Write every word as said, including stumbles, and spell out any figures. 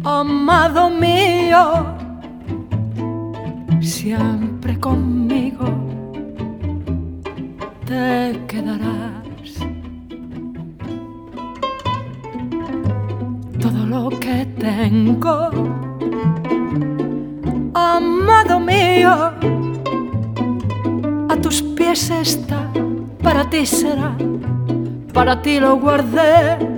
amado mío, siempre conmigo te quedarás. Todo lo que tengo, amado mío, a tus pies está, para ti será, para ti lo guardé.